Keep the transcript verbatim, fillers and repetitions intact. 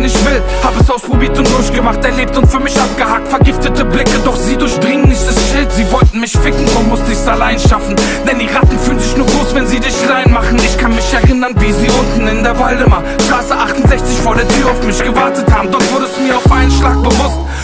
den ich will. Hab es ausprobiert und durchgemacht, erlebt und für mich abgehakt. Vergiftete Blicke, doch sie durchdringen nicht das Schild. Sie wollten mich ficken, warum musste ich's allein schaffen? Denn die Ratten fühlen sich nur groß, wenn sie dich klein machen. Ich kann mich erinnern, wie sie unten in der Waldemar Straße achtundsechzig vor der Tür auf mich gewartet haben. Dort wurde es mir auf einen Schlag bewusst: